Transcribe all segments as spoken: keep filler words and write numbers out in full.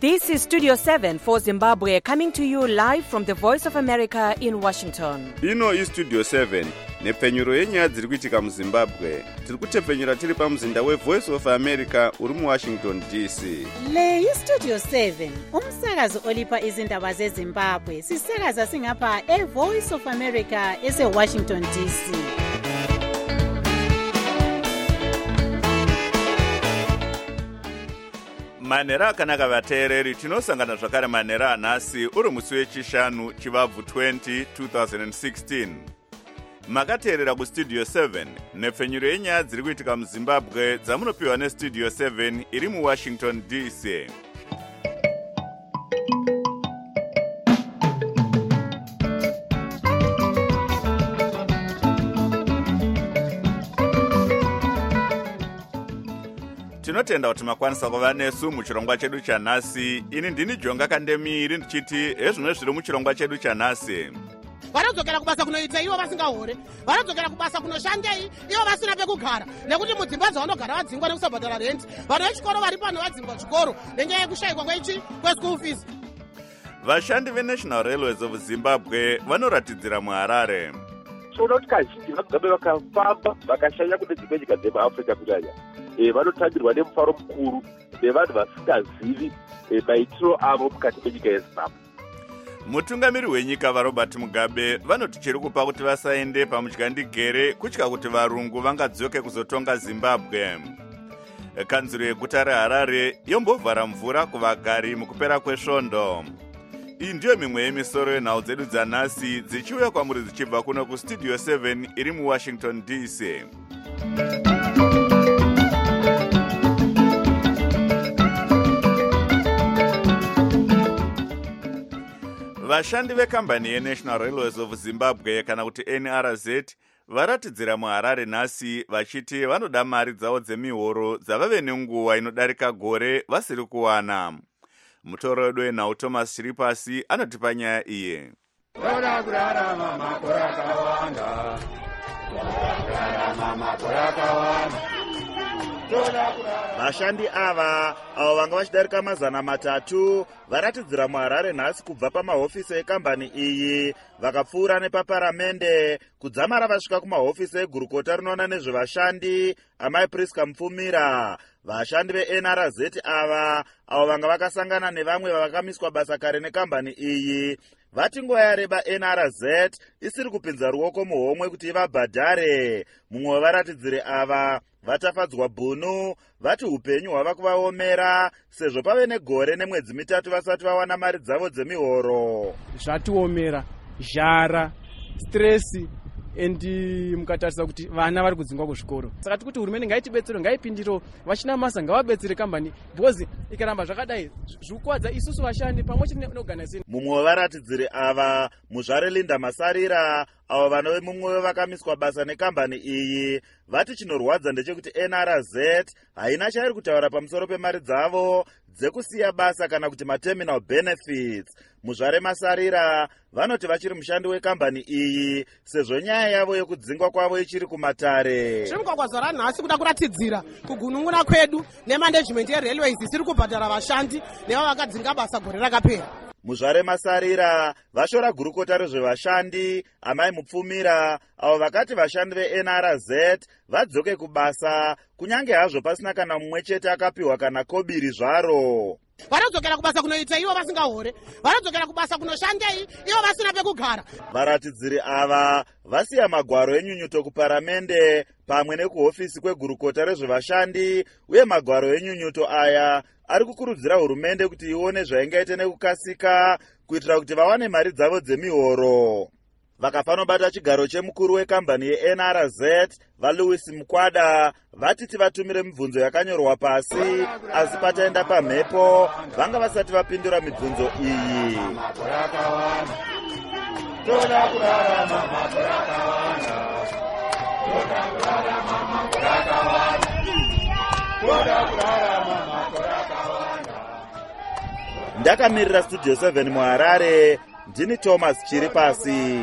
This is Studio seven for Zimbabwe, coming to you live from the Voice of America in Washington. Ino is Studio seven, nepfenyuro yenyaya dziri kuitika muZimbabwe. Tiri kutepfenyura tiri pamuzinda we Voice of America uri mu Washington D C. Le is Studio seven, umsakazo olipa izindaba zeZimbabwe. Sisakaza singapha e Voice of America ese Washington D C. Manera akanaka vateereri, tinosangana zvakare manera anhasi uri musi wechishanu chivabvu twenty twenty sixteen. Makateerera kustudio seven, nepfenyuro yenyaya dziri kuitika muZimbabwe dzamunopiwa nestudio seven iri muWashington D C. Tinotenda kuti makwanisa kuva nesu muchirongwa chedu chanhasi. Ini ndini Jonga Kandemiri ndichiti ezvimwe zviri muchirongwa chedu chanhasi. Varadzokera kubasa kunoita ivo vasingahore, varadzokera kubasa kunoshandei ivo vasina pekugara, nekuti mudzimba dzavanogara vadzingwa nekusabhadhara rent. Vanhu vechikoro vari pano vadzingwa chikoro nenyaya yekushayikwa kwechi kweschool fees. Vashandi veNational Railways of Zimbabwe vanoratidzira muHarare. Tinoona kuti kazhinji vanogabe vakafamba vakashanya kune dzimwe nyika dzemuAfrica kunyanya. E, vanotambirwa nemufaro mukuru nevanhu vasingazivi e, maitiro avo mukati menyika yeZimbabwe. Mutungamiri wenyika vaRobert Mugabe vanoti chiri kupa kuti vasaende pamutyandigere kutya kuti varungu vangadzoke kuzotonga Zimbabwe. Kanzuro yeguta reHarare yombovhara mvura kuvagari mukupera kwesvondo. Iyi ndiyo mimwe yemisoro yenhau dzedu dzanhasi dzichiuya kwamuri dzichibva kuno kustudio seven iri muWashington D C. Vashandi vekambani yeNational Railways of Zimbabwe kana kuti N R Z varatidzira muHarare nhasi vachiti vanoda mari dzavo dzemihoro dzavave nenguva inodarika gore vasiri kuwana. Mutoro wedu wenhau Thomas Chiripasi anotipa nyaya iye. Toda kurarama makore akawanda. Kurarama makore akawanda. Vashandi ava avo vanga vachidarika mazana matatu varatidzira muHarare nhasi kubva pamahofisi ekambani iyi vakapfuura nepaparamende kudzamara vasvika kumahofisi egurukota rinoona nezvevashandi amai Priska Mupfumira. Vashandi veN R Z ava avo vanga vakasangana nevamwe vavakamiswa basa kare nekambani iyi vati nguva yareba N R Z isiri kupinza ruoko muhomwe kuti vabhadhare. Mumwe wevaratidziri ava vatafadzwa bhunu vati upenyu hwava kuvaomera sezvo pave negore nemwedzi mitatu vasati vawana mari dzavo dzemihoro. Zvatiomera, zhara, stresi, endi mukatarisa kuti vana vari kudzingwa kuzvikoro. Saka tikuti hurumende ngaitibetsere, ngaipindiro, vachinamasa ngavabetsere kambani because ikaramba zvakadai zvikuwadza isusu vashandi pamwe chete neorganization. Mumwe wevaratidziri ava muzvare Linda Masarira avo vanove mumwe wevakamiswa basa nekambani iyi vati chinorwadza ndechekuti N R Z haina chairi kutaura pamusoro pemari dzavo dzekusiya basa kana kuti materminal benefits. Muzvare Masarira vanoti vachiri mushandi wekambani iyi sezvo nyaya yavo yokudzingwa kwavo ichiri kumatare. Zvimukwakwazara nhasi kuda kuratidzira kugunun'una kwedu nemanagement yeRailways isiri kubhadhara vashandi neva vakadzinga basa gore rakapera. Muzvare Masarira vashora gurukota rezvevashandi amai Mupfumira avo vakati vashandi veN R Z vadzoke kubasa kunyange hazvo pasina kana mumwe chete akapiwa kana kobiri zvaro. Varadzokera kubasa kunoita ivo vasingahore, varadzokera kubasa kunoshandei ivo vasina pekugara. Varatidziri ava vasiya magwaro enyunyuto kuparamende pamwe nekuhofisi kwegurukota rezvevashandi uye magwaro enyunyuto aya ari kukurudzira hurumende kuti ione zvaingaite nekukasika kuitira kuti vawane mari dzavo dzemihoro. Vakafanobata chigaro chemukuru wekambani yeN R Z vaLouis Mukwada vati tivatumire mibvunzo yakanyorwa pasi asi pataenda pamhepo vanga vasati vapindura mibvunzo iyi. Toda kurarama makore akawanda. Toda kurarama makore akawanda. Toda kurarama makore akawanda. Ndakamirira Studio seven muHarare, ndini Thomas Chiripasi.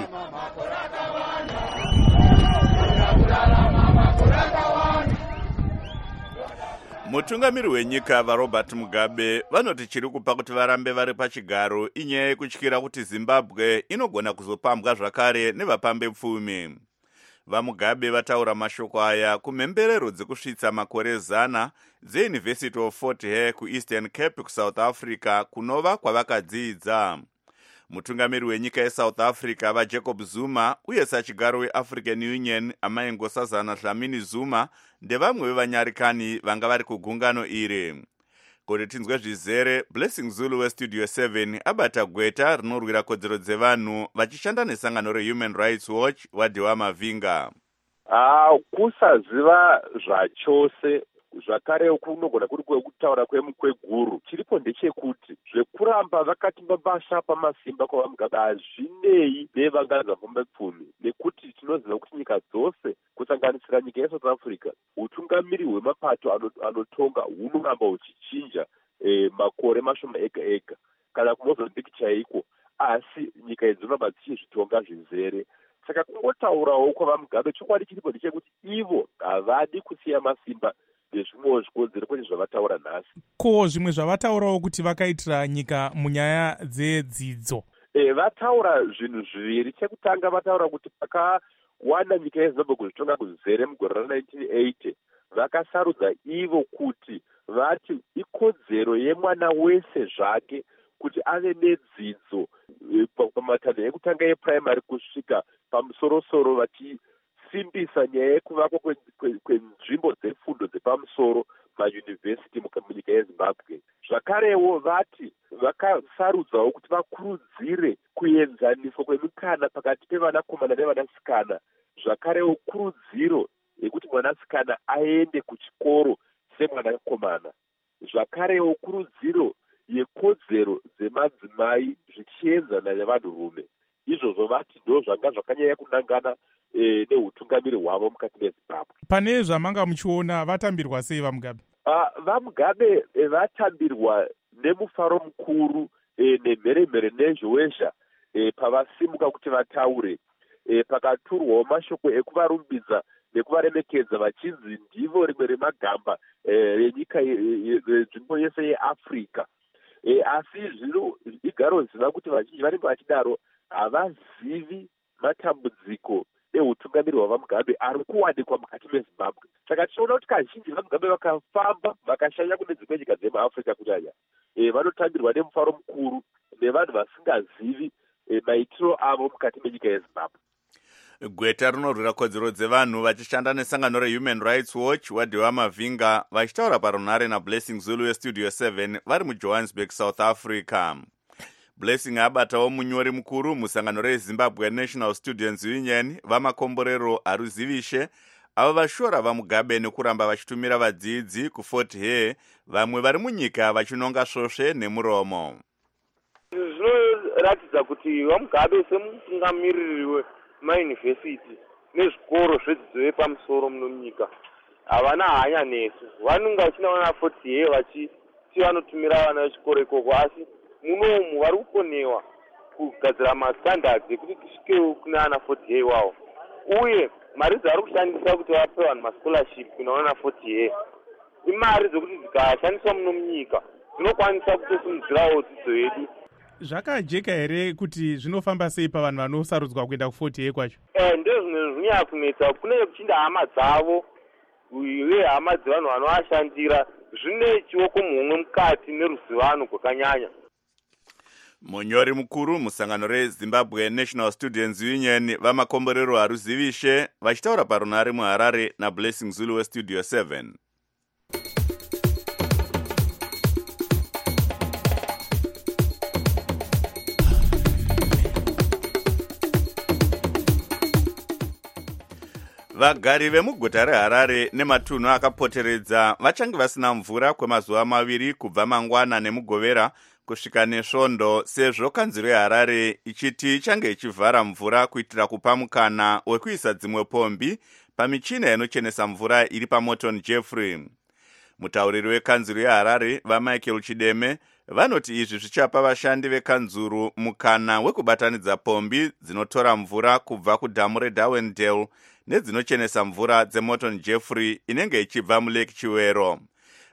Mutungamiri wenyika vaRobert Mugabe vanoti chiri kupa kuti varambe vari pachigaro inyaya yekutyira kuti Zimbabwe inogona kuzopambwa zvakare nevapambe pfumi. VaMugabe vataura mashoko aya kumhemberero dzekusvitsa makore zana dzeUniversity of Fort Hare kuEastern Cape kuSouth Africa kunova kwavakadzidza. Mutungamiri wenyika yeSouth Africa vaJacob Zuma uye sachigaro weAfrican Union Amai Nkosazana Dlamini Zuma ndevamwe vevanyarikani vanga vari kugungano iri. Kuti tinzwe zvizere, Blessing Zulu weStudio seven abata gweta rinorwira kodzero dzevanhu vachishanda nesangano reHuman Rights Watch Wadiwa Mavinga. Ah, kusaziva zvachose zvakare kunogona kuri kwekutaura kwemkweguru chiripo ndechekuti zvekuramba vakati mabasha pamasimba kwavaMugabe hazvinei nevangazvafamba pfumi, nekuti tinoziva kuti nyika dzose kusanganisira nyika yeSouth Africa utungamiri hwemapato anotonga hunoramba huchichinja eh, makore mashoma ega ega kana kuMozambique chaiko, asi nyika idzi dzinoramba dzichizvitonga zvizere. Saka kungotaurawo kwavaMugabe chokwadi chiripo ndechekuti ivo havadi kusiya masimba nezvimwewo zvikodzero kwete zvavataura nhasi. Ko zvimwe zvavataurawo kuti vakaitira nyika munyaya dzedzidzo? E, vataura zvinhu zviviri. Chekutanga vataura kuti pakawana nyika yeZimbabwe kuzvitonga kuzere mugore ra nineteen eighty vakasarudza ivo kuti vati ikodzero yemwana wese zvake kuti ave nedzidzo pamatanho ekutanga eprimary kusvika pamusorosoro vachi simbisa nyaya yekuvakwa kwenzvimbo dzefundo dzepamusoro mayunivhesiti munyika yeZimbabwe. Zvakarewo vati vakasarudzawo kuti vakurudzire kuenzaniswa kwemikana pakati pevanakomana nevanasikana. Zvakarewo kurudziro yekuti mwanasikana aende kuchikoro semwanakomana. Zvakarewo kurudziro yekodzero dzemadzimai zvichienzana nevanhurume. Izvozvo vati ndo zvanga zvakanyanya kunangana E, neutungamiri hwavo mukati meZimbabwe. Pane zvamanga muchiona vatambirwa sei vaMugabe? Uh, vaMugabe e, vatambirwa nemufaro mukuru e, nemheremhere nezhowezha e, pavasimuka kuti vataure. E, pakaturwawo mashoko ekuvarumbidza nekuvaremekedza vachinzi ndivo rimwe remagamba renyika nzvimbo yese yeAfrica. E, asi zvino igaro ziva kuti vazhinji vanenge vachidaro havazivi matambudziko eutungamiri hwavaMugabe ari kuwanikwa mukati meZimbabwe. Saka tichiona kuti kazhinji vaMugabe vakafamba vakashanya kune dzimwe nyika dzemuAfrica kunyanya e, vanotambirwa nemufaro mukuru nevanhu vasingazivi e, maitiro avo mukati menyika yeZimbabwe. Gweta rinorwira kodzero dzevanhu vachishanda nesangano reHuman Rights Watch Wadiwa Mavinga vachitaura parunhare naBlessing Zulu weStudio seven vari muJohannesburg, South Africa. Blessing abatawo munyori mukuru musangano reZimbabwe National Students Union vamakomborero Aruzivishe avo vashora vaMugabe nekuramba vachitumira vadzidzi kuFort Hare, vamwe vari munyika vachinonga svosve nemuromo. Zvinoratidza kuti vaMugabe semutungamiriri wemayunivhesiti nezvikoro zvedzidzo yepamusoro munyika havana hanya nesu. Vanonga vachinaona Fort Hare vachiti vanotumira vana vechikoro ikoko, asi munomu vari kukonewa kugadzira mastandards ekuti tisvikewo kuna ana Fort Hare wavo, uye mari dzavari kushandisa kuti vape vanhu mascholarship kunaona Fort Hare imari dzokuti dzikashandiswa muno munyika dzinokwanisa kutosimudzirawo dzidzo yedu. Zvakajeka here kuti zvinofamba sei pavanhu vanosarudzwa kuenda kuFort Hare kwacho? Eh, ndizvo zvinhu zvinyanya kunetsa. Kune kuchinda hama dzavo uye hama dzevanhu vanovashandira zvine chioko muhomwe mukati neruzivano rwakanyanya. Munyori mukuru musangano reZimbabwe National Students Union vamakomborero Aruzivishe vachitaura parunhare muHarare naBlessing Zulu weStudio seven. Vagari vemuguta reHarare nematunhu akapoteredza vachange vasina mvura kwemazuva maviri kubva mangwana nemugovera kusvika nesvondo, sezvo kanzuro yeHarare ichiti ichange ichivhara mvura kuitira kupa mukana wekuisa dzimwe pombi pamichina inochenesa mvura iri paMorton Jeffrey. Mutauriri wekanzuro yeHarare vaMichael Chideme vanoti izvi zvichapa vashandi vekanzuro mukana wekubatanidza pombi dzinotora mvura kubva kudhamu reDarwendale nedzinochenesa mvura dzeMorton Jeffrey inenge ichibva muLake Chiwero.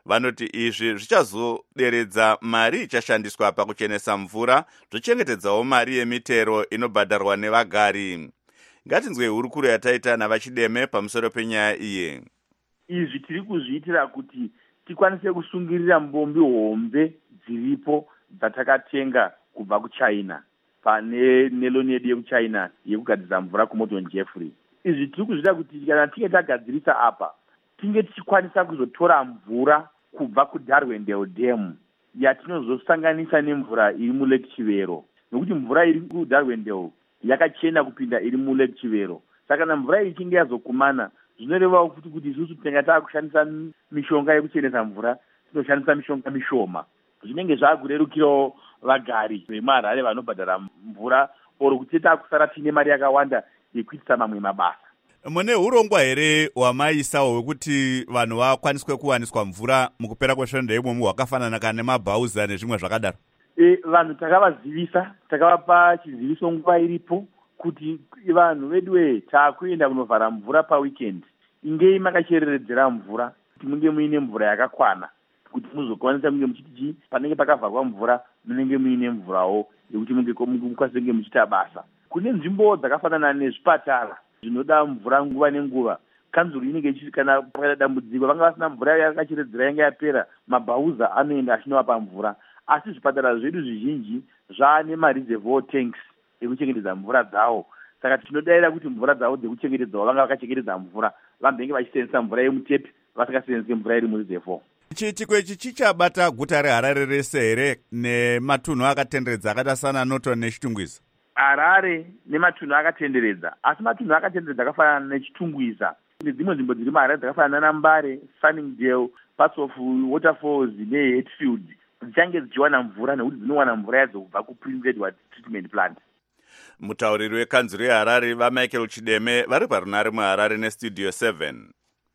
vanoti izvi zvichazoderedza mari ichashandiswa pakuchenesa mvura, zvochengetedzawo mari yemitero inobhadharwa nevagari. Ngatinzwe hurukuro yataita navachideme pamusoro penyaya iyi. Izvi tiri kuzviitira kuti tikwanise kusungirira mbombi hombe dziripo dzatakatenga kubva kuChina pane neloni yedu yekuChina yekugadzirisa mvura kuMorton Jeffrey. Izvi tiri kuzviita kuti kana tinge tagadzirisa apa tinge tichikwanisa kuzotora mvura kubva kuDarwendale Dam yatinozosanganisa nemvura iri muLake Chivero, nokuti mvura iri kuDarwendale yakachena kupinda iri muLake Chivero. Saka kana mvura ichinge yazokumana zvinorevawo kuti kuti isusu tinenge taakushandisa mishonga yekuchenesa mvura tinoshandisa mishonga mishoma, zvinenge zvakurerukirawo vagari vemuHarare vanobhadhara mvura oro kuti taakusara tiine mari yakawanda yekuitisa mamwe mabasa. Mune urongwa here hwamaisawo hwekuti vanhu vakwaniswe kuwaniswa mvura mukupera kwesvondo imomo hwakafanana kana nemabhauza nezvimwe zvakadaro? E, vanhu takavazivisa, takavapa chiziviso nguva iripo kuti vanhu veduwe taakuenda kunovhara mvura paweekend, ingei makachereredzera mvura kuti munge muine mvura yakakwana kuti muzokwanisa munge muchiti panenge pakavharwa mvura munenge muine mvurawo yekuti munge mukwanise kunge muchiita basa. Kune nzvimbo dzakafanana nezvipatara zvinoda mvura nguva nenguva, kanzuru inenge ichiti kana pakaita dambudziko vanga vasina mvura yakacheredzera yanga yapera, mabhauza anoenda achinovapa mvura. Asi zvipatara zvedu zvizhinji zvaane mareservoir tanks ekuchengetedza mvura dzawo. Saka tinodayira kuti mvura dzawo dzekuchengetedzawo vanga vakachengetedza mvura vambenge vachisenzesa mvura yemutepi vasingasenzesi mvura iri mureservoir. Chiitiko ichi chichabata guta reHarare rese here nematunhu akatenderedza akaita sana Norton neChitungwiza? Harare nematunhu akatenderedza, asi matunhu akatenderedza akafanana neChitungwiza nedzimwe nzvimbo dziri muHarare dzakafanana naMbare, Sunningdale, parts of Waterfalls neHatfield dzichange dzichiwana mvura nekuti dzinowana mvura yadzo kubva kuPrince Edward Treatment Plant. Mutauriri wekanzuru yeHarare vaMichael Chideme vari parunare muHarare neStudio seven.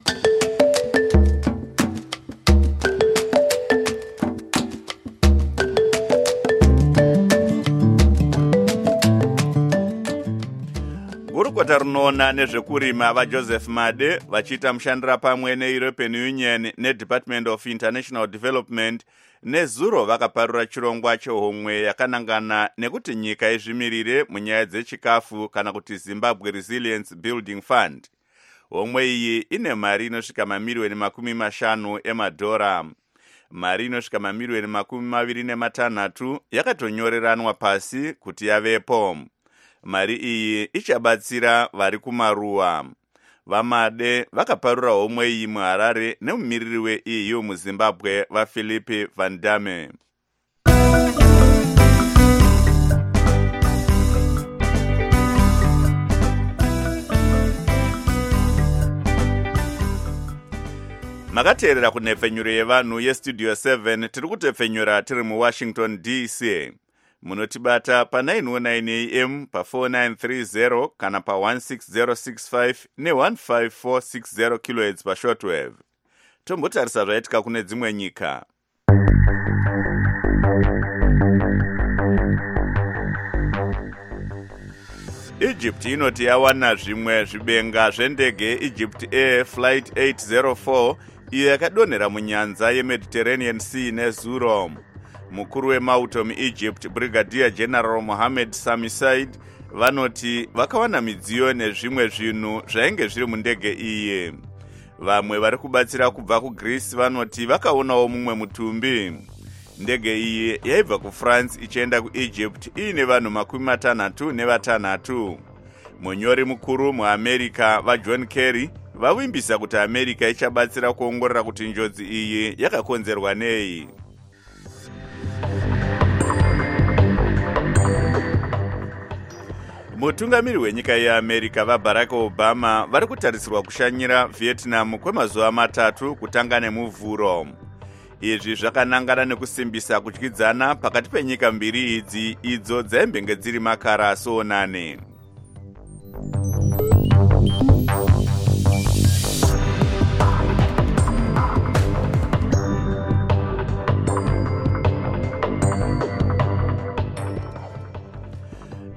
Gurukota runoona nezvekurima vaJoseph Made vachiita mushandira pamwe neEuropean Union neDepartment of International Development nezuro vakaparura chirongwa chehomwe yakanangana nekuti nyika izvimirire munyaya dzechikafu kana kuti Zimbabwe Resilience Building Fund. Homwe iyi ine mari inosvika mamiliyoni makumi mashanu emadhora. Mari inosvika mamiliyoni makumi maviri nematanhatu yakatonyoreranwa pasi kuti yavepo. Mari iyi ichabatsira vari kumaruwa. VaMade vakaparura homwe iyi muHarare nemumiriri we-E U muZimbabwe vaPhilippe Van Damme. Makateerera kunhepfenyuro yevanhu yeStudio seven, tiri kutepfenyura tiri muWashington D C. Munotibata pa nine oh nine A M, pa four nine three zero kana pa one six zero six five ne one five four six zero kilohertz pa shortwave. Tombotarisa zvaitika kune dzimwe nyika. Egypt inoti yawana zvimwe zvibenga zvendege yeEgypt Air Flight eight oh four iyo yakadonhera munyanza yeMediterranean Sea nezuro. Mukuru wemauto muEgypt Brigadier General Mohammed Samisaid vanoti vakawana midziyo nezvimwe zvinhu zvainge zviri mundege iyi. Vamwe vari kubatsira kubva kuGreece vanoti vakaonawo mumwe mutumbi. Ndege iyi yaibva kuFrance ichienda kuEgypt iine vanhu makumi matanhatu nevatanhatu. Munyori mukuru muAmerica vaJohn Kerry vavimbisa kuti America ichabatsira kuongorora kuti njodzi iyi yakakonzerwa nei. Mutungamiri wenyika yeAmerica vaBarack Obama vari kutarisirwa kushanyira Vietnam kwemazuva matatu kutanga nemuvhuro. Izvi zvakanangana nekusimbisa kutyidzana pakati penyika mbiri idzi idzo dzaimbenge dziri makara asonane.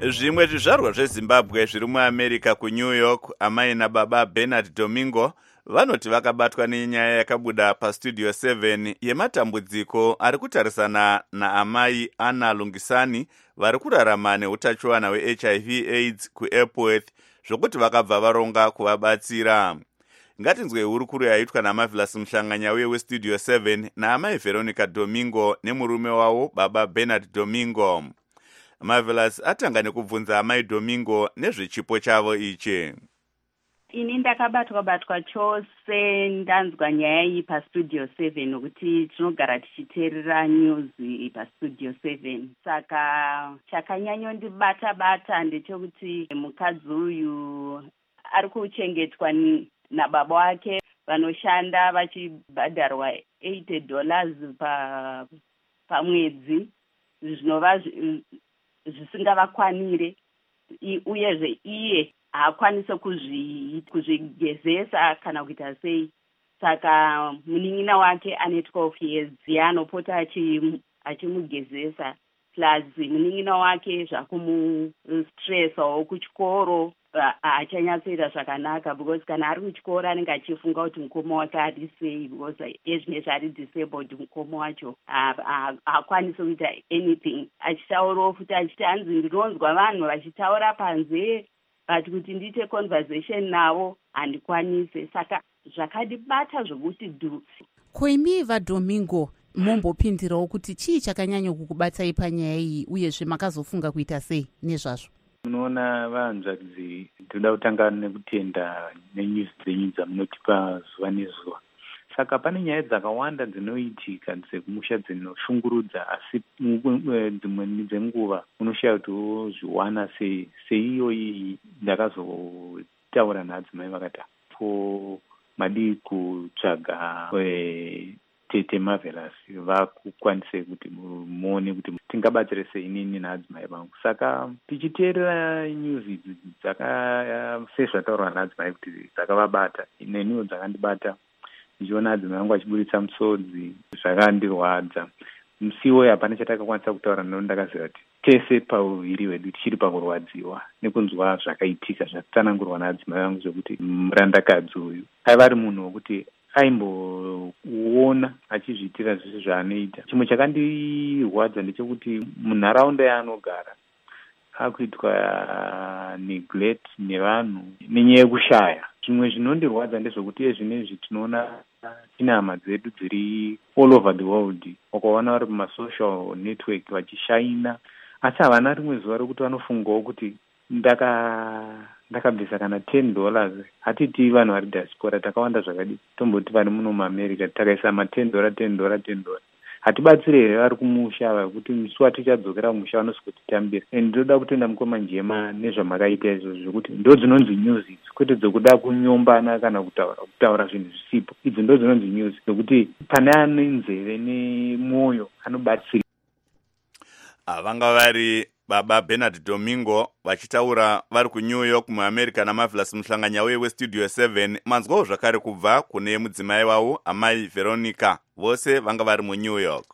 Zvimwe zvizvarwa zveZimbabwe zviri muAmerica kuNew York, amai nababa Bernard Domingo vanoti vakabatwa nenyaya yakabuda paStudio seven yematambudziko ari kutarisana naamai Anna Lungisani vari kurarama neutachiwana hwe-H I V AIDS kuEpworth, zvokuti vakabva varonga kuvabatsira. Ngatinzwe hurukuru yaitwa naMarvelous Mhlanganyauye weStudio seven naamai Veronica Domingo nemurume wavo baba Bernard Domingo. Marvelous atanga nekubvunza amai Domingo nezvechipo chavo ichi. Ini ndakabatwa batwa chose ndanzwa nyaya iyi paStudio seven nokuti tinogara tichiteerera news paStudio seven. Saka chakanyanyondibata bata ndechekuti mukadzi uyu ari kuchengetwa nababa wake vanoshanda vachibhadharwa eighty dollars pa pamwedzi, zvinova zvisingavakwanire, uyezve iye haakwanise kuzvigezesa kana kuita sei. Saka munin'ina wake ane twelve years anopota achimugezesa, plus munin'ina wake zvakumustressawo kuchikoro haachanyatsoita zvakanaka, because kana ari kuchikoro anenge achifunga kuti mukoma wake ari sei, because ezvinezvi ari disabled mukoma wacho haakwanisi kuita anything. Achitaurawo futi achiti hanzi ndinonzwa vanhu vachitaura panze but kuti ndiite conversation navo handikwanise. Saka zvakadibata zvokuti du. Koimi vaDomingo mombopindirawo kuti chii chakanyanya kukubatsai panyaya iyi, uyezve makazofunga kuita sei nezvazvo? Munoona vanzvakadzi, toda kutanga nekutenda nenews dzenyu dzamunotipa zuva nezuva. Saka pane nyaya dzakawanda dzinoitika dzekumusha dzinoshungurudza, asi dzimwe dzenguva unoshaya kuti wozviwana sei. Seiyo iyi ndakazotaura nadzimai vakati po madi kutsvaga tete Marvelous vakukwanise kuti muone kuti tingabatsire sei inini naadzimai vangu. Saka tichiteerera news idzi sezvataurwa naadzimai kuti dzakavabata, neniwo dzakandibata, ndichiona adzimai vangu achiburitsa musodzi, zvakandirwadza. Musiwo hapana chatakakwanisa kutaura, neno ndakaziva kuti tese pauviri hwedu tichiri pakurwadziwa nekunzwa zvakaitika zvatsanangurwa naadzimai vangu, zvokuti murandakadzi uyu aiva ari munhu wokuti aimboona achizviitira zvese zvaanoita. Chimwe chakandirwadza ndechekuti munharaunda yaanogara akuitwa neglect nevanhu nenyaya yekushaya. Zvimwe zvinondirwadza ndezvokuti ezvinezvi tinoona tina hama dzedu dziri all over the world, wakaona vari pamasocial network vachishaina, asi havana rimwe zuva rokuti vanofungawo kuti ndaka ndakabvisa kana ten dollars, hatiti vanhu vari diaspora takawanda zvakadi, tomboti vari muno muAmerica takaisa ma ten dollar ten dollar ten dollar, hatibatsire here vari kumusha vakuti musi watichadzokera kumusha vanosokutitambira. And ndoda kutenda mukoma njema nezvamakaita izvo, zvokuti ndo dzinonzi news idzi, kwete dzokuda kunyombana kana kutaura kutaura zvinhu zvisipo. Idzi ndo dzinonzi news, zvokuti pane ane nzeve nemwoyo anobatsira. Vanga vari baba Bernard Domingo vachitaura vari kuNew York muAmerica naMarvelous Mhlanganyauye weStudio seven. Manzwawo zvakare kubva kune mudzimai wavo amai Veronica, vose vanga vari muNew York.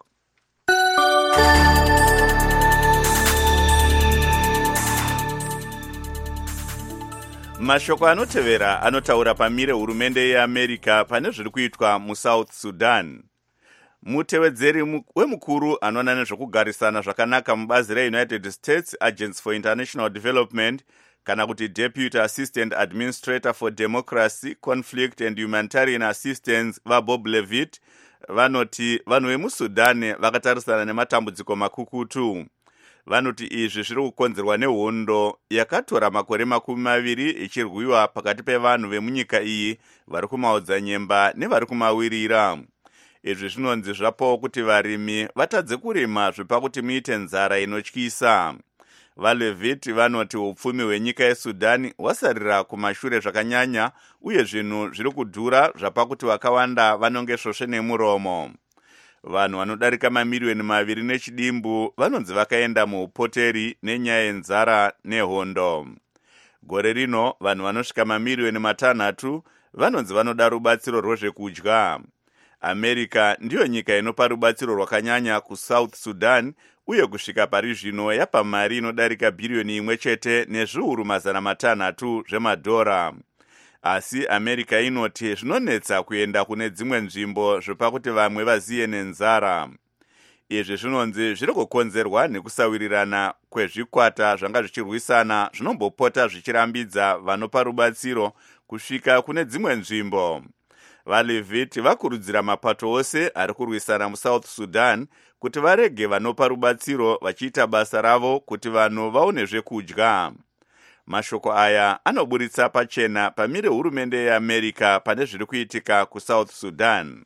Mashoko anotevera anotaura pamire hurumende yeAmerica pane zviri kuitwa muSouth Sudan. Mutevedzeri wemukuru anoona nezvokugarisana zvakanaka mubazi reUnited States Agency for International Development, kana kuti Deputy Assistant Administrator for Democracy, Conflict and Humanitarian Assistance, vaBob Levitt, vanoti vanhu vemuSudan vakatarisana nematambudziko makukutu. Vanoti izvi zviri kukonzerwa nehondo yakatora makore makumi maviri ichirwiwa pakati pevanhu vemunyika iyi vari kumaodzanyemba nevari kumawirira. Izvi zvinonzi zvapawo kuti varimi vatadze kurima zvipa kuti muite nzara inotyisa. VaLevitt vanoti upfumi hwenyika yeSudani hwasarira kumashure zvakanyanya, uye zvinhu zviri kudhura zvapa kuti vakawanda vanonge svosve nemuromo. Vanhu vanodarika mamiriyoni maviri nechidimbu vanonzi vakaenda muupoteri nenyaya yenzara nehondo. Gore rino vanhu vanosvika mamiriyoni matanhatu vanonzi vanoda rubatsiro rwezvekudya. America ndiyo nyika inopa rubatsiro rwakanyanya kuSouth Sudan, uye kusvika pari zvino yapa mari inodarika bhiriyoni imwe chete nezviuru mazana matanhatu zvemadhora. Asi America inoti zvinonetsa kuenda kune dzimwe nzvimbo zvopakuti vamwe vaziye nenzara. Izvi zvinonzi zviri kukonzerwa nekusawirirana kwezvikwata zvanga zvichirwisana zvinombopota zvichirambidza vanopa rubatsiro kusvika kune dzimwe nzvimbo. VaLevit vakurudzira mapato ose ari kurwisana muSouth Sudan kuti varege vanopa rubatsiro vachiita basa ravo kuti vanhu vaone zvekudya. Mashoko aya anoburitsa pachena pamire hurumende yeAmerica pane zviri kuitika kuSouth Sudan.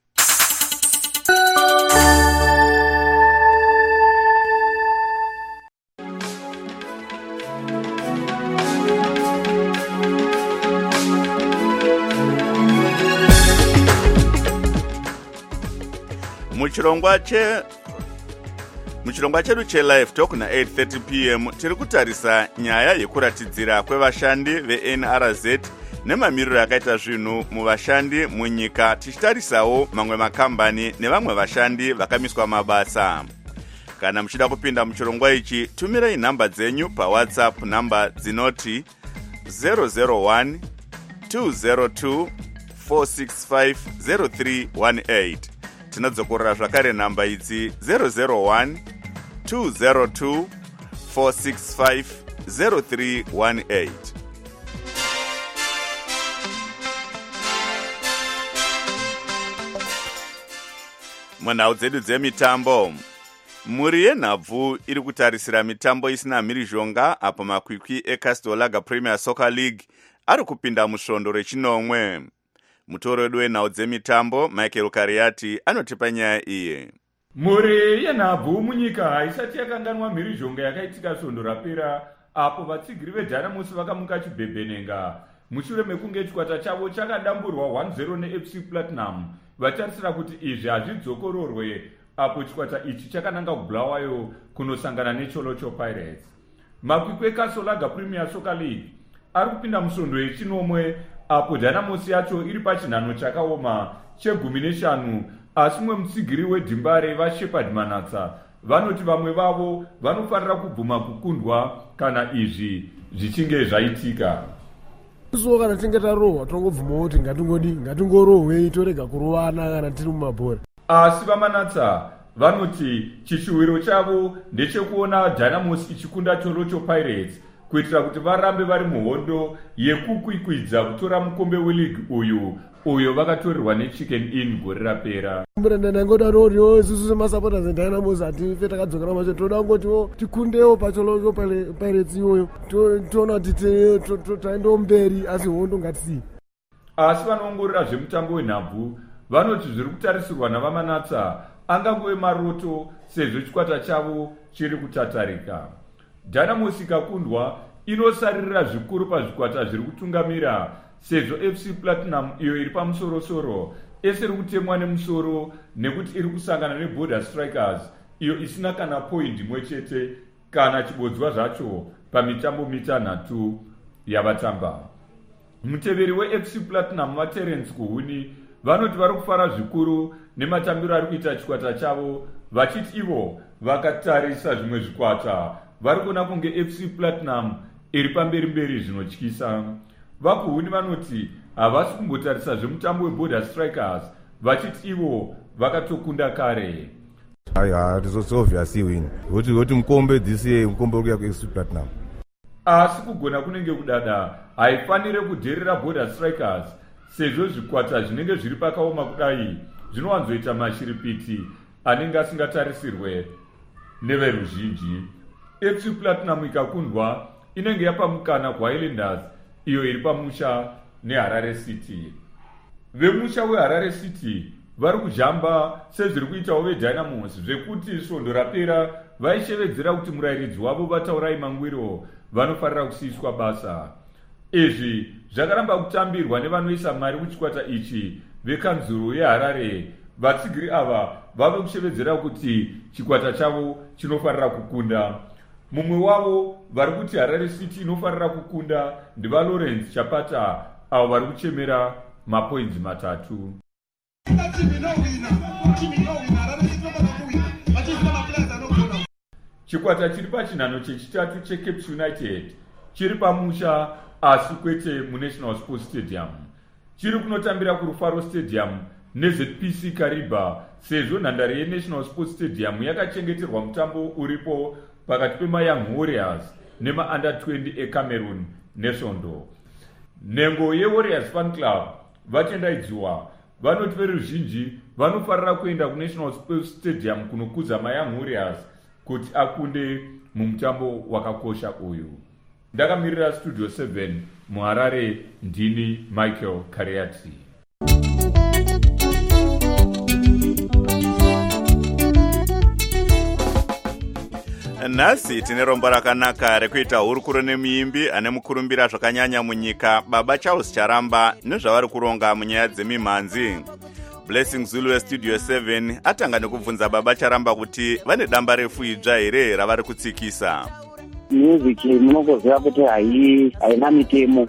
Muchirongwa che Muchirongwa chedu che-Live Talk na eight thirty p m tiri kutarisa nyaya yekuratidzira kwevashandi ve-N R Z nemamiriro akaita zvinhu muvashandi munyika, tichitarisawo mamwe makambani nevamwe vashandi vakamiswa mabasa. Kana muchida kupinda muchirongwa ichi, tumirai nhamba dzenyu paWhatsApp namba dzinoti zero zero one two zero two four six five zero three one eight. Tinadzokorera zvakare nhamba idzi zero zero one two zero two four six five zero three one eight. Munhau dzedu dzemitambo, muri yenhabvu iri kutarisira mitambo isina mhirizhonga apo makwikwi eCastel Lager Premier Soccer League ari kupinda musvondo rechinomwe. Mutoro wedu wenhau dzemitambo Michael Kariati anotipa nyaya iyi. Muri yenhabvu munyika isati yakanganwa mhirizhonga yakaitika svondo rapera apo vatsigiri veDynamos vakamuka chibhebhenenga mushure mekunge chikwata chavo chakadamburwa one zero neF C Platinum. Vatarisira kuti izvi hazvidzokororwe apo chikwata ichi chakananga kuBulawayo kunosangana neCholocho Pirates. Makwikwi eCastel Lager Premier Soccer League ari kupinda musvondo yechinomwe apo Dynamos yacho iri pachinhano chakaoma chegumi neshanu, asi mumwe mutsigiri weDhimbare vaShepard Manatsa vanoti vamwe vavo vanofanira kubvuma kukundwa kana izvi zvichinge zvaitika. So kana tinge tarohwa tongobvumawo kuti ngatingodi ngatingorohwei torega kurovana kana tiri mumabhora. Asi vaManatsa vanoti chishuwiro chavo ndechekuona Dynamos ichikunda Cholocho Pirates kuitira kuti varambe vari muhondo yekukwikwidza kutora mukombe weLeague uyu uyo vakatorerwa neChicken Inn gore rapera. Murenda ngodaro rio isusu semasupporters eDynamos atife takadzokera macho toda ngoti tikundewo paCholocho Pirates iyoyo toona kuti taenda mberi asi hondo ngatisi. Asi vanoongorora zvemutambo wenhabvu vanoti zviri kutarisirwa navaManatsa angangove maroto sezvo chikwata chavo chiri kutatarika. Dynamos ikakundwa inosaririra zvikuru pazvikwata zviri kutungamira sezvo F C Platinum iyo iri pamusorosoro ese iri kutemwa nemusoro nekuti iri kusangana neBorder Strikers iyo isina kana point imwe chete kana chibodzwa zvacho pamitambo mitanhatu yavatamba. Muteveri weF C Platinum vaTerence Kuhuni vanoti vari kufara zvikuru nematambiro ari kuita chikwata chavo, vachiti ivo vakatarisa zvimwe zvikwata vari kuona kunge F C Platinum iri pamberi mberi zvinotyisa. VaKuhuni vanoti havasi kumbotarisa zvemutambo weBorder Strikers, vachiti ivo vakatokunda kare. Aya, it's obviously win. Kuti kuti mukombe this year mukombe uri ku F C Platinum. Asi kugona kunenge kudada haifanire kudherera Border Strikers sezvo zvikwata zvinenge zviri pakaoma kudai zvinowanzoita mashiripiti anenge asingatarisirwe neveruzhinji. F C Platinum ikakundwa inenge yapa mukana kuHighlanders iyo iri pamusha neHarare City. Vemusha weHarare City vari kujamba sezviri kuitawo veDynamos zvekuti svondo rapera vaishevedzera kuti murayiridzi wavo Vataurai Mangwiro vanofarira kusiyiswa basa. Izvi zvakaramba kutambirwa nevanoisa mari kuchikwata ichi vekanzuro yeHarare. Vatsigiri ava vave kushevedzera kuti chikwata chavo chinofarira kukunda. Mumwe wavo vari kuti Harare City inofarira kukunda ndivaLawrence Chapata avo vari kuchemera mapoints matatu. chikwata chiri pachinhano chechitatu cheCapes United chiri pamusha asi kwete munational sports stadium. Chiri kunotambira kurufaro stadium neZ P C Kariba sezvo nhandare yenational sports stadium yakachengeterwa mutambo uripo pakati pemayoung warriors nemaunder twenty eCameroon nesvondo. Nhengo yewarriors fan club vatendaidziwa vanoti veruzhinji vanofarira kuenda kunational sports stadium kunokudza mayoung warriors kuti akunde mumutambo wakakosha uyu. Ndakamirira studio seven muHarare, ndini Michael Kariati. Nhasi tine rombo rakanaka rekuita hurukuro nemuimbi ane mukurumbira zvakanyanya munyika Baba Charles Charamba nezvavari kuronga munyaya dzemimhanzi. Blessing Zulu weStudio seven atanga nekubvunza Baba Charamba kuti vane damba refu idzva here ravari kutsikisa. Music munokuziva kuti hai haina mitemo.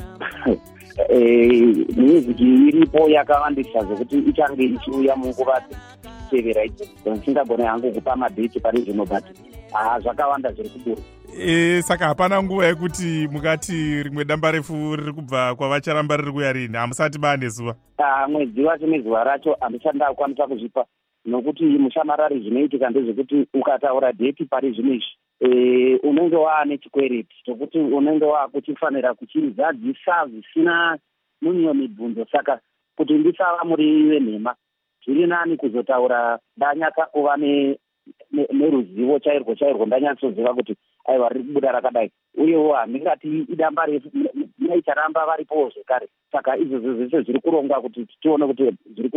Music iripo yakawandisa zvokuti ichange ichiuya munguva tevera idzi. Singagone hangu kupa madheti pane zvino but ah zvakawanda zviri kubura. E, saka hapana nguva yekuti mukati rimwe damba refu riri kubva kwavacharamba riri kuya rini, hamusati bane zuva? Ah, mwedzi wacho nezuva racho handichandakwanisa kuzvipa nokuti mushamarari zvinoitika ndezvekuti ukataura dheti pari zvino izvi e, unenge waane chikwereti chokuti unenge waakuchifanira kuchizadzisa zvisina munyo mibvunzo. Saka kuti ndisava muri venhema zviri nani kuzotaura ndanyatsa kuva neruzivo chairwo chairwo ndanyatsoziva kuti aiwa riri kubuda rakadai, uyewo handingati idamba refu naicharamba varipowo zvekare. Saka izvozvo zvese zviri kurongwa kuti tione kuti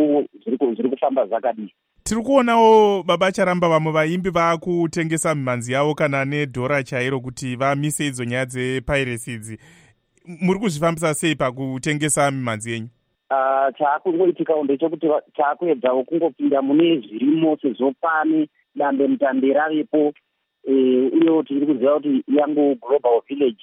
zviri kufamba zvakadii. Tiri kuonawo Baba Charamba vamwe vaimbi vaakutengesa mimhanzi yavo kana nedhora chairo kuti vamise idzo nyaya dzepiracy idzi. Muri kuzvifambisa sei pakutengesa mimhanzi yenyu? Uh, chaakungoitika ndechekuti chaakuedzawo kungopinda mune zvirimo sezvo pane dambe mutambe raripo, uyewo tiri kuziva kuti yangu global village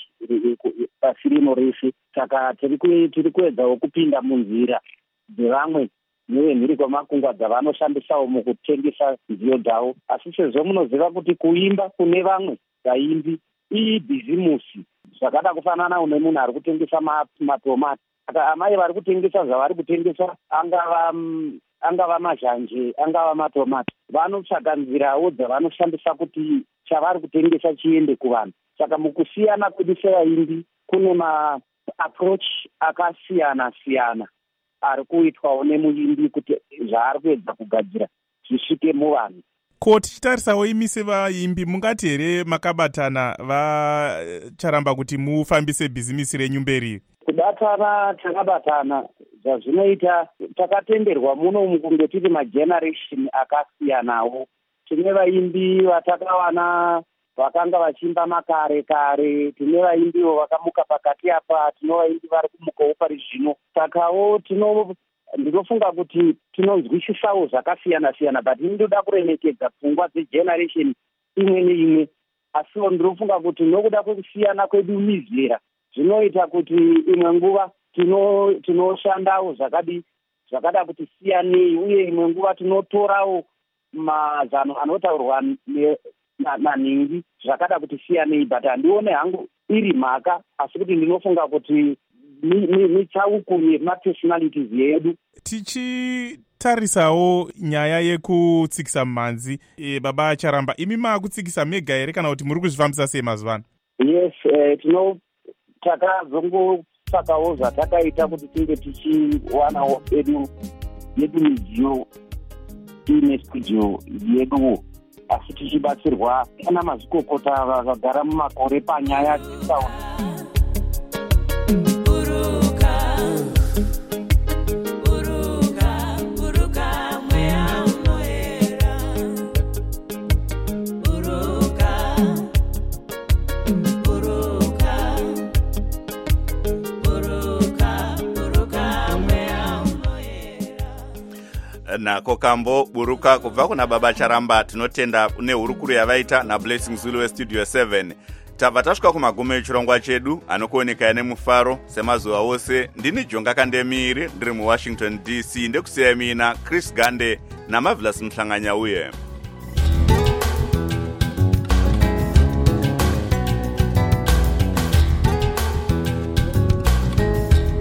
pasi rino rese. Saka tiri kuedzawo kupinda munzira dzevamwe nevenhiri kwamakungwa dzavanoshandisawo mukutengesa nziyo dzavo. Asi sezvo munoziva kuti kuimba kune vamwe vaimbi ibhizimusi zvakada kufanana nemunhu ari kutengesa matomati. Saka amai vari kutengesa zvavari kutengesa, angava angava mazhanje, angava matomati, vanotsvaka nzirawo dzavanoshandisa kuti chavari kutengesa chiende kuvanhu. Saka mukusiyana kwedu sevaimbi kune maapproach akasiyana siyana ari kuitwawo nemuimbi kuti zvaari kuedza kugadzira zvisvike muvanhu. Ko tichitarisawo imi sevaimbi mungati here makabatana vaCharamba kuti mufambise bhizimisi renyu mberi? Kubatana takabatana, zvazvinoita takatenderwa muno mukunge tiri mageneration akasiyanawo. Tine vaimbi vatakawana vakanga vachimba makare kare, tine vaimbiwo vakamuka pakati apa, tine vaimbi vari kumukawo pari zvino. Sakawo tino ndinofunga kuti tinonzwisisawo zvakasiyana siyana, but ndinoda kuremekedza pfungwa dzegeneration imwe neimwe. Asiwo ndinofunga kuti nokuda kwekusiyana kwedu mizera zvinoita kuti imwe nguva tinoshandawo zvakadi zvakada kuti siyanei, uye imwe nguva tinotorawo mazano anotaurwa nanhingi zvakada kuti siyanei, but handione hangu iri mhaka, asi kuti ndinofunga kuti mitsauko yemapersonalities yedu. Tichitarisawo nyaya yekutsikisa mimhanzi, e, Baba Charamba, imi maakutsikisa mega here kana kuti muri kuzvifambisa sei mazuva ano? Yes, eh, tino takazongotsvakawo zvatakaita kuti tinge tichiwanawo edu yedu midziyo tiine studio yeduwo, asi tichibatsirwa kana mazvikokota vakagara mumakore panyaya dzesauni. Nako kambo buruka kubva kuna Baba Charamba. Tinotenda nehurukuru yavaita naBlessing Zulu weStudio seven. Tabva tasvika kumagumo echirongwa chedu anokuoneka nemufaro semazuva ose. Ndini Jonga Kandemiri ndiri muWashington D C, ndekusiya mina Chris Gande naMarvelous Mhlanganya uye.